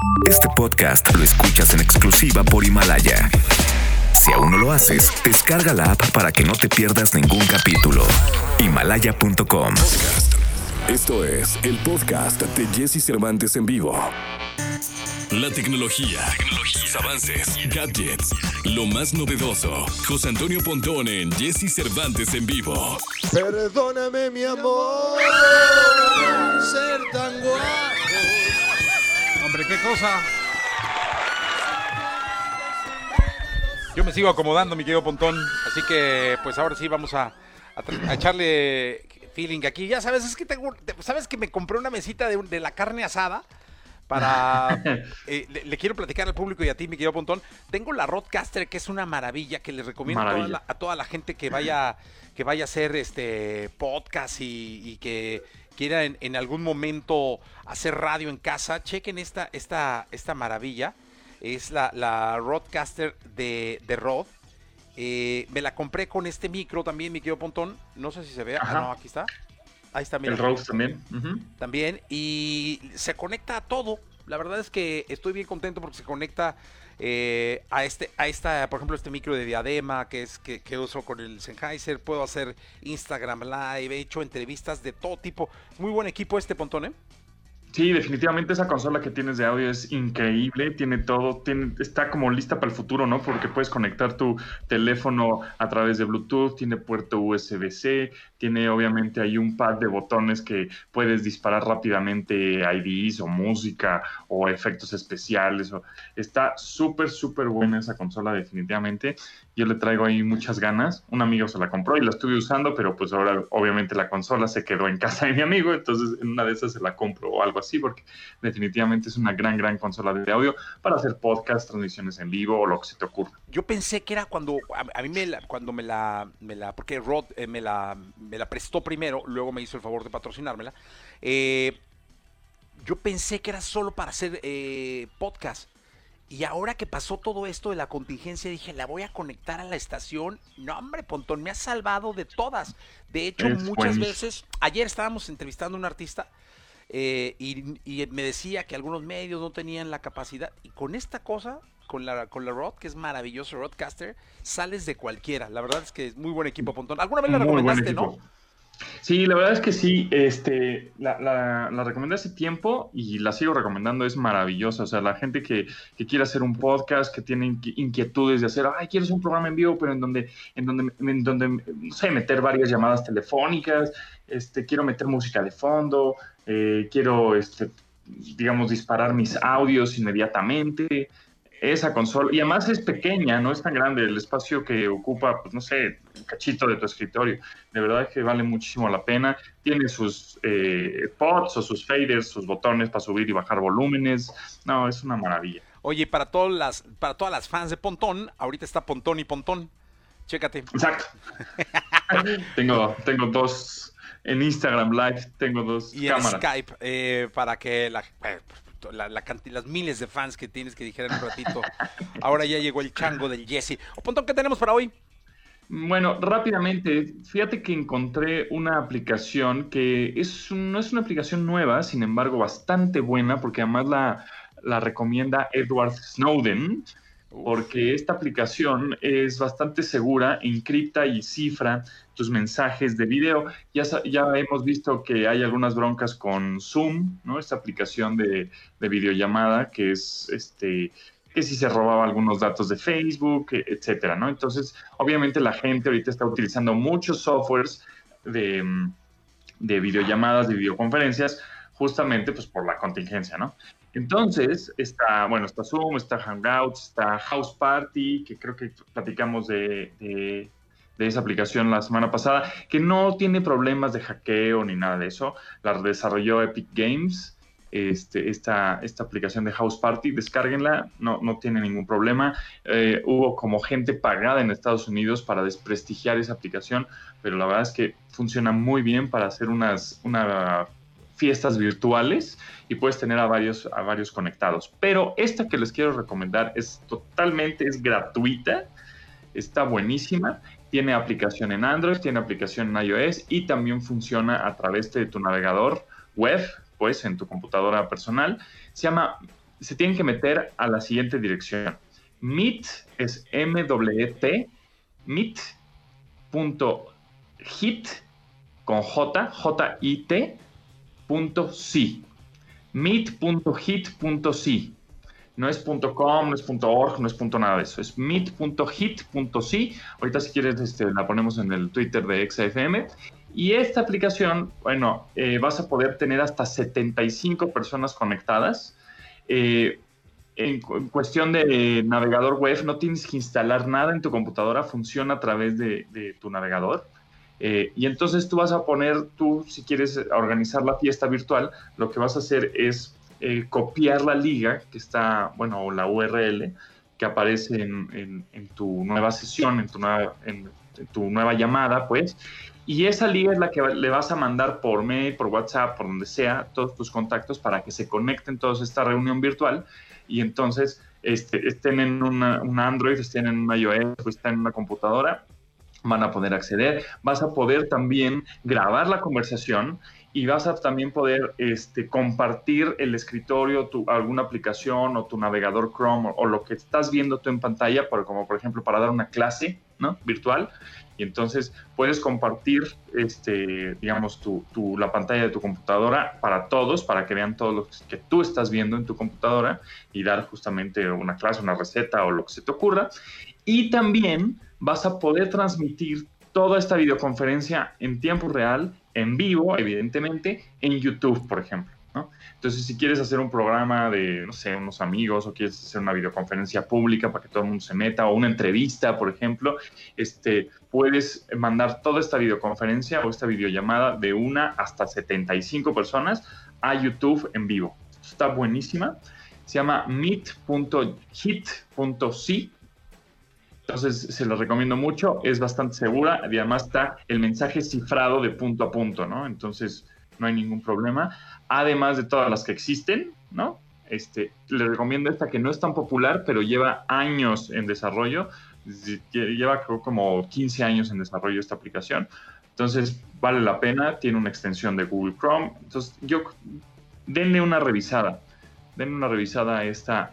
Este podcast lo escuchas en exclusiva por Himalaya. Si aún no lo haces, descarga la app para que no te pierdas ningún capítulo. Himalaya.com. Esto es el podcast de Jesse Cervantes en vivo. La tecnología, sus avances, gadgets, lo más novedoso. José Antonio Pontón en Jesse Cervantes en vivo. Perdóname, mi amor, ser tan guapo. Hombre, qué cosa. Yo me sigo acomodando, mi querido Pontón. Así que, pues ahora sí vamos a echarle feeling aquí. Ya sabes, es que sabes que me compré una mesita de la carne asada. Le quiero platicar al público y a ti, mi querido Pontón. Tengo la Rodecaster, que es una maravilla, que les recomiendo a toda la gente que vaya a hacer podcast y que quiera en algún momento hacer radio en casa. Chequen esta maravilla. Es la Rodecaster de Rode. Me la compré con este micro también, mi querido Pontón. No sé si se ve. No, aquí está. Ahí está, mira. El Rode también. También, y se conecta a todo. La verdad es que estoy bien contento porque se conecta a esta, por ejemplo, este micro de diadema que uso con el Sennheiser. Puedo hacer Instagram Live, he hecho entrevistas de todo tipo. Muy buen equipo este, Pontón, ¿eh? Sí, definitivamente esa consola que tienes de audio es increíble, tiene todo, está como lista para el futuro, ¿no? Porque puedes conectar tu teléfono a través de Bluetooth, tiene puerto USB-C, tiene obviamente ahí un pad de botones que puedes disparar rápidamente IDs o música o efectos especiales. Está súper, súper buena esa consola definitivamente. Yo le traigo ahí muchas ganas. Un amigo se la compró y la estuve usando, pero pues ahora obviamente la consola se quedó en casa de mi amigo, entonces en una de esas se la compro o algo así, porque definitivamente es una gran consola de audio para hacer podcast, transmisiones en vivo o lo que se te ocurra. Yo pensé que era cuando a mí porque Rod me la prestó primero, luego me hizo el favor de patrocinármela. Yo pensé que era solo para hacer podcast. Y ahora que pasó todo esto de la contingencia, dije, la voy a conectar a la estación. No, hombre, Pontón, me ha salvado de todas. De hecho, muchas veces, ayer estábamos entrevistando a un artista y me decía que algunos medios no tenían la capacidad. Y con esta cosa, con la Rode, que es maravilloso, Rodecaster, sales de cualquiera. La verdad es que es muy buen equipo, Pontón. ¿Alguna vez la recomendaste, no? Sí, la verdad es que sí, la recomendé hace tiempo y la sigo recomendando, es maravillosa. O sea, la gente que quiere hacer un podcast, que tiene inquietudes de hacer, quiero hacer un programa en vivo, pero en donde, no sé, meter varias llamadas telefónicas, quiero meter música de fondo, quiero, digamos, disparar mis audios inmediatamente. Esa consola, y además es pequeña, no es tan grande, el espacio que ocupa, pues no sé, un cachito de tu escritorio. De verdad que vale muchísimo la pena. Tiene sus pods o sus faders, sus botones para subir y bajar volúmenes. No, es una maravilla. Oye, para todas las fans de Pontón, ahorita está Pontón y Pontón. Chécate. Exacto. tengo dos en Instagram Live, tengo dos y cámaras. En Skype, para que las miles de fans que tienes que dijeran un ratito. Ahora ya llegó el chango del Jesse. Pontón, ¿qué tenemos para hoy? Bueno, rápidamente, fíjate que encontré una aplicación que no es una aplicación nueva, sin embargo bastante buena, porque además la recomienda Edward Snowden, porque esta aplicación es bastante segura, encripta y cifra tus mensajes de video. Ya hemos visto que hay algunas broncas con Zoom, ¿no? Esta aplicación de videollamada que es que si se robaba algunos datos de Facebook, etcétera, ¿no? Entonces, obviamente la gente ahorita está utilizando muchos softwares de videollamadas, de videoconferencias, justamente pues por la contingencia, ¿no? Entonces, está Zoom, está Hangouts, está House Party, que creo que platicamos de esa aplicación la semana pasada, que no tiene problemas de hackeo ni nada de eso. La desarrolló Epic Games, esta aplicación de House Party. Descárguenla, no tiene ningún problema. Hubo como gente pagada en Estados Unidos para desprestigiar esa aplicación, pero la verdad es que funciona muy bien para hacer unas fiestas virtuales y puedes tener a varios conectados. Pero esta que les quiero recomendar es gratuita, está buenísima, tiene aplicación en Android, tiene aplicación en iOS y también funciona a través de tu navegador web, pues en tu computadora personal. Se llama se tienen que meter a la siguiente dirección. Meet es M-W-T, meet.hit con J, J-I-T, .si. meet.hit.si. No es .com, no es .org, no es .nada de eso. Es meet.hit.si. Ahorita si quieres la ponemos en el Twitter de XFM. Y esta aplicación, bueno, vas a poder tener hasta 75 personas conectadas. En cuestión de navegador web, no tienes que instalar nada en tu computadora, funciona a través de tu navegador. Y entonces tú vas a poner, si quieres organizar la fiesta virtual, lo que vas a hacer es copiar la liga que está, bueno, o la URL que aparece en tu nueva sesión, en tu nueva llamada, pues, y esa liga es la que le vas a mandar por mail, por WhatsApp, por donde sea, todos tus contactos para que se conecten todos a esta reunión virtual y entonces estén en un Android, estén en un iOS o estén en una computadora, van a poder acceder. Vas a poder también grabar la conversación y vas a también poder compartir el escritorio, alguna aplicación o tu navegador Chrome o lo que estás viendo tú en pantalla, como por ejemplo para dar una clase, ¿no?, virtual. Y entonces puedes compartir, digamos, la pantalla de tu computadora para todos, para que vean todo lo que tú estás viendo en tu computadora y dar justamente una clase, una receta o lo que se te ocurra. Y también vas a poder transmitir toda esta videoconferencia en tiempo real, en vivo, evidentemente, en YouTube, por ejemplo, ¿no? Entonces, si quieres hacer un programa de, no sé, unos amigos, o quieres hacer una videoconferencia pública para que todo el mundo se meta, o una entrevista, por ejemplo, puedes mandar toda esta videoconferencia o esta videollamada de 1 hasta 75 personas a YouTube en vivo. Está buenísima. Se llama meet.hit.si. Entonces, se los recomiendo mucho, es bastante segura y además está el mensaje cifrado de punto a punto, ¿no? Entonces, no hay ningún problema. Además de todas las que existen, ¿no? Les recomiendo esta que no es tan popular, pero lleva años en desarrollo. Lleva creo como 15 años en desarrollo esta aplicación. Entonces, vale la pena, tiene una extensión de Google Chrome. Entonces, denle una revisada. Denle una revisada a esta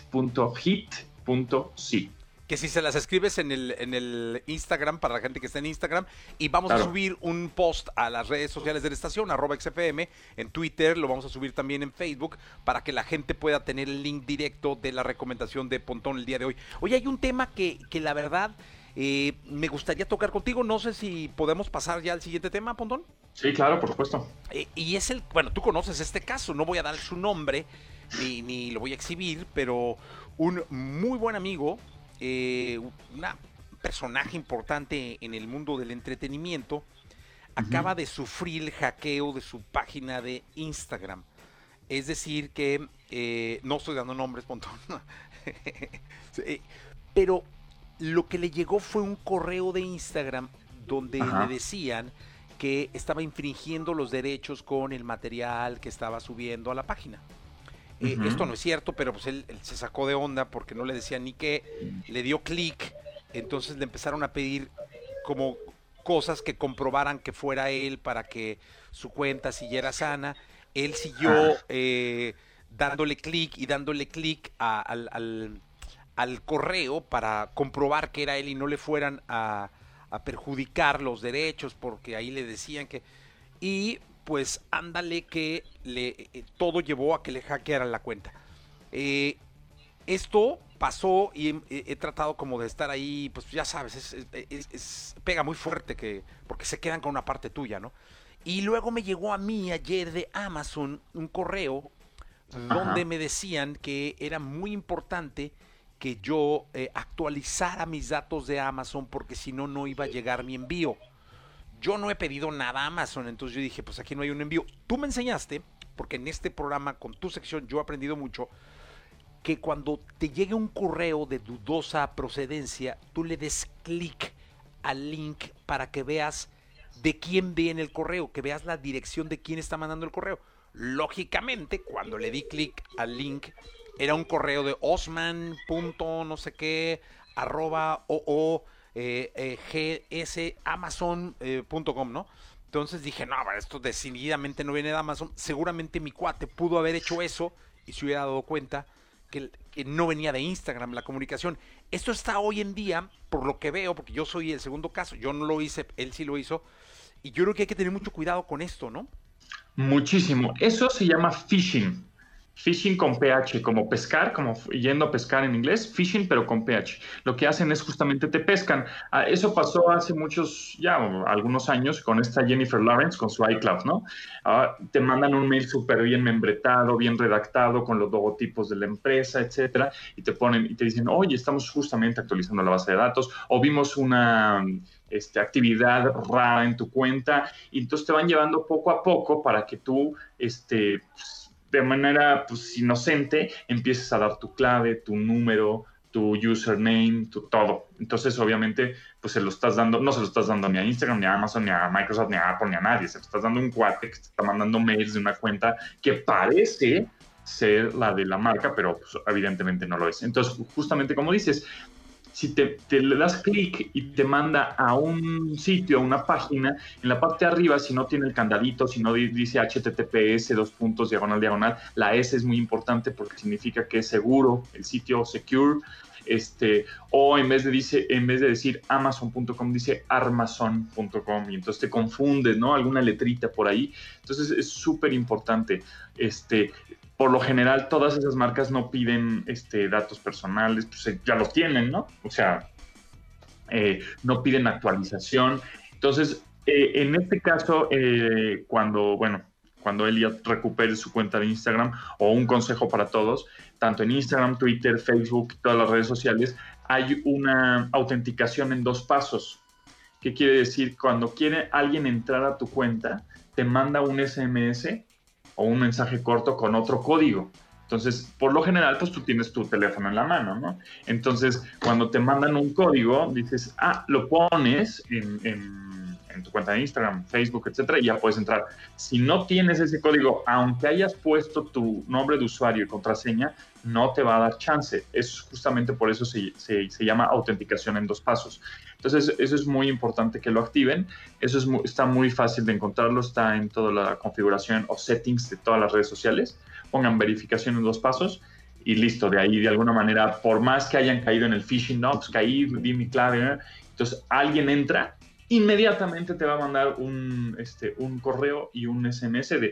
meet.hit.si. Que si se las escribes en el Instagram, para la gente que está en Instagram, y vamos a subir un post a las redes sociales de la estación, @XFM, en Twitter, lo vamos a subir también en Facebook, para que la gente pueda tener el link directo de la recomendación de Pontón el día de hoy. Oye, hay un tema que la verdad me gustaría tocar contigo, no sé si podemos pasar ya al siguiente tema, Pontón. Sí, claro, por supuesto. Y es bueno, tú conoces este caso, no voy a dar su nombre, ni lo voy a exhibir, pero un muy buen amigo, un personaje importante en el mundo del entretenimiento, acaba de sufrir el hackeo de su página de Instagram. Es decir que, no estoy dando nombres, Pontón, pero lo que le llegó fue un correo de Instagram donde le decían que estaba infringiendo los derechos con el material que estaba subiendo a la página. Esto no es cierto, pero pues él se sacó de onda porque no le decían ni qué, le dio clic, entonces le empezaron a pedir como cosas que comprobaran que fuera él para que su cuenta siguiera sana. Él siguió dándole clic al correo para comprobar que era él y no le fueran a perjudicar los derechos, porque ahí le decían que... Y pues ándale que todo llevó a que le hackearan la cuenta. Esto pasó y he tratado como de estar ahí, pues ya sabes, pega muy fuerte porque se quedan con una parte tuya, ¿no? Y luego me llegó a mí ayer de Amazon un correo donde me decían que era muy importante que yo actualizara mis datos de Amazon porque si no, no iba a llegar mi envío. Yo no he pedido nada a Amazon, entonces yo dije, pues aquí no hay un envío. Tú me enseñaste, porque en este programa, con tu sección, yo he aprendido mucho, que cuando te llegue un correo de dudosa procedencia, tú le des clic al link para que veas de quién viene el correo, que veas la dirección de quién está mandando el correo. Lógicamente, cuando le di clic al link, era un correo de osman.no-sé-qué, @gs.amazon.com, ¿no? Entonces dije, no, esto decididamente no viene de Amazon. Seguramente mi cuate pudo haber hecho eso y se hubiera dado cuenta que no venía de Instagram la comunicación. Esto está hoy en día, por lo que veo, porque yo soy el segundo caso, yo no lo hice, él sí lo hizo, y yo creo que hay que tener mucho cuidado con esto, ¿no? Muchísimo. Eso se llama phishing. Phishing con PH, como pescar, como yendo a pescar en inglés, phishing pero con PH. Lo que hacen es justamente te pescan. Eso pasó hace algunos años con esta Jennifer Lawrence, con su iCloud, ¿no? Te mandan un mail súper bien membretado, bien redactado, con los logotipos de la empresa, etcétera, y te ponen y te dicen, oye, estamos justamente actualizando la base de datos, o vimos una actividad rara en tu cuenta, y entonces te van llevando poco a poco para que tú, de manera inocente, empieces a dar tu clave, tu número, tu username, todo. Entonces, obviamente, no se lo estás dando ni a Instagram, ni a Amazon, ni a Microsoft, ni a Apple, ni a nadie. Se lo estás dando a un cuate que te está mandando mails de una cuenta que parece ser la de la marca, pero evidentemente no lo es. Entonces, justamente como dices, si te le das clic y te manda a un sitio, a una página, en la parte de arriba, si no tiene el candadito, si no dice HTTPS, //, la S es muy importante porque significa que es seguro, el sitio secure, o en vez de decir Amazon.com, dice Armazon.com, y entonces te confundes, ¿no? Alguna letrita por ahí. Entonces es súper importante. Por lo general, todas esas marcas no piden datos personales, pues ya los tienen, ¿no? O sea, no piden actualización. Entonces, en este caso, cuando él ya recupere su cuenta de Instagram, o un consejo para todos, tanto en Instagram, Twitter, Facebook, todas las redes sociales, hay una autenticación en 2 pasos. ¿Qué quiere decir? Cuando quiere alguien entrar a tu cuenta, te manda un SMS o un mensaje corto con otro código. Entonces, por lo general, pues tú tienes tu teléfono en la mano, ¿no? Entonces, cuando te mandan un código, dices, lo pones en tu cuenta de Instagram, Facebook, etcétera, y ya puedes entrar. Si no tienes ese código, aunque hayas puesto tu nombre de usuario y contraseña, no te va a dar chance. Es justamente por eso se llama autenticación en 2 pasos. Entonces, eso es muy importante que lo activen. Eso está muy fácil de encontrarlo. Está en toda la configuración o settings de todas las redes sociales. Pongan verificación en 2 pasos y listo. De ahí, de alguna manera, por más que hayan caído en el phishing, no, pues caí, di mi clave, ¿no? Entonces, alguien entra, inmediatamente te va a mandar un correo y un SMS de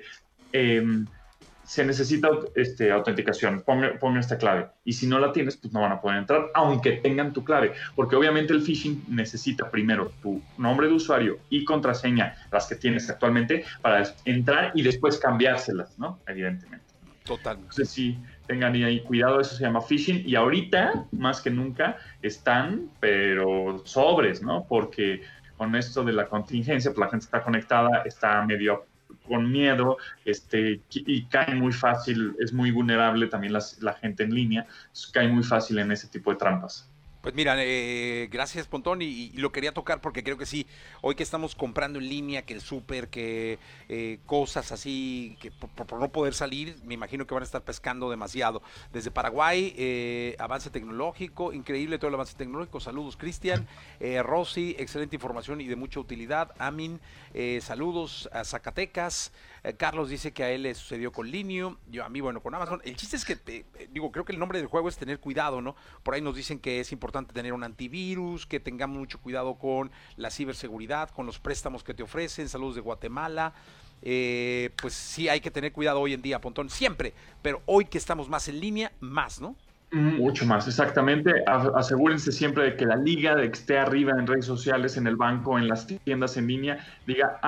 se necesita autenticación, ponga esta clave. Y si no la tienes, pues no van a poder entrar, aunque tengan tu clave. Porque obviamente el phishing necesita primero tu nombre de usuario y contraseña, las que tienes actualmente, para entrar y después cambiárselas, ¿no? Evidentemente. Total. Entonces sí, tengan ahí cuidado, eso se llama phishing. Y ahorita, más que nunca, están, pero sobres, ¿no? Porque con esto de la contingencia, pues la gente está conectada, está medio con miedo, y cae muy fácil, es muy vulnerable también la gente en línea, cae muy fácil en ese tipo de trampas. Pues mira, gracias Pontón, y lo quería tocar porque creo que sí, hoy que estamos comprando en línea, que el súper, que cosas así, que por no poder salir, me imagino que van a estar pescando demasiado. Desde Paraguay, avance tecnológico, increíble todo el avance tecnológico, saludos Cristian, Rosy, excelente información y de mucha utilidad, Amin, saludos a Zacatecas, Carlos dice que a él le sucedió con Linio, a mí, bueno, con Amazon. El chiste es que, creo que el nombre del juego es tener cuidado, ¿no? Por ahí nos dicen que es importante tener un antivirus, que tengamos mucho cuidado con la ciberseguridad, con los préstamos que te ofrecen. Saludos de Guatemala. Pues sí, hay que tener cuidado hoy en día, Pontón, siempre, pero hoy que estamos más en línea, más, ¿no? Mucho más, exactamente. Asegúrense siempre de que la liga de que esté arriba en redes sociales, en el banco, en las tiendas en línea, diga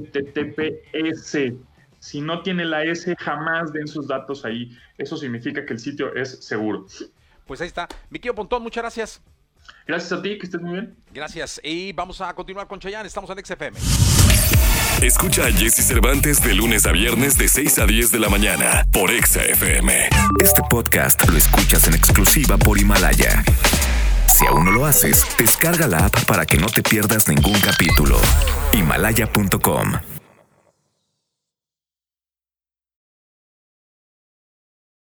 HTTPS. Si no tiene la S, jamás den sus datos ahí. Eso significa que el sitio es seguro. Pues ahí está. Mi querido Pontón, muchas gracias. Gracias a ti, que estés muy bien. Gracias. Y vamos a continuar con Chayanne. Estamos en XFM. Escucha a Jesse Cervantes de lunes a viernes de 6 a 10 de la mañana por XFM. Este podcast lo escuchas en exclusiva por Himalaya. Si aún no lo haces, descarga la app para que no te pierdas ningún capítulo. Himalaya.com